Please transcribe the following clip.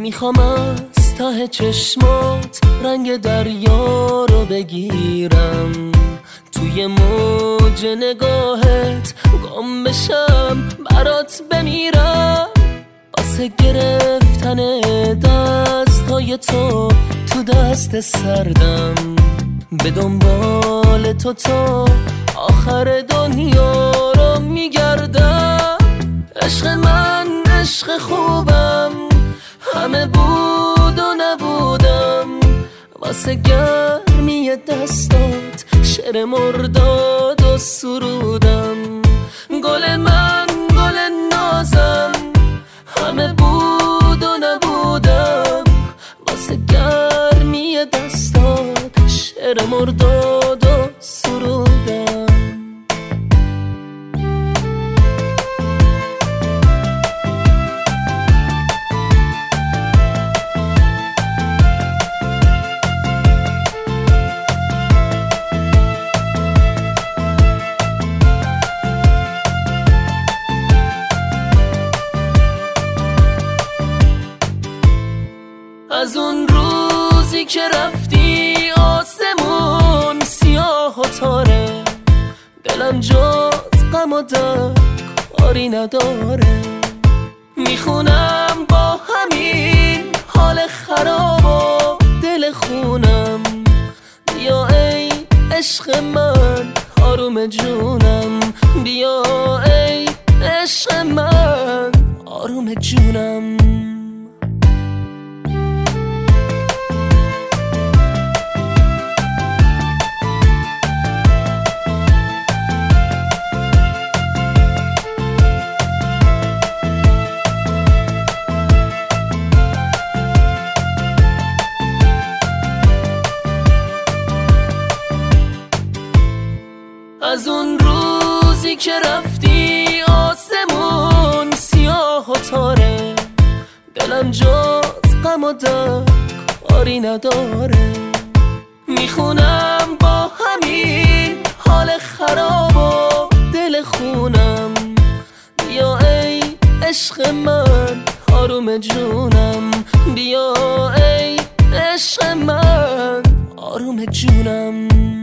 میخوام از ته چشمات رنگ دریا رو بگیرم، توی موج نگاهت گم بشم، برات بمیرم، واسه گرفتن دستای تو دست سردم، به دنبال تو تا آخر دنیا رو میگردم. عشق من عشق خوبم، همه بود و نبودم، واسه گرمی دستات شعر مرداد و سرودم. گل من گل نازم، همه بود و نبودم، واسه گرمی دستات شعر مرداد و سرودم. از اون روزی که رفتی آسمون سیاه و تاره، دلم جز غم و درد کاری نداره. میخونم با همین حال خراب و دل خونم، بیا ای عشق من آروم جونم، بیا ای عشق من آروم جونم. از اون روزی که رفتی آسمون سیاه و تاره، دلم جز غم و درد کاری نداره. میخونم با همین حال خراب و دل خونم، بیا ای عشق من آروم جونم، بیا ای عشق من آروم جونم.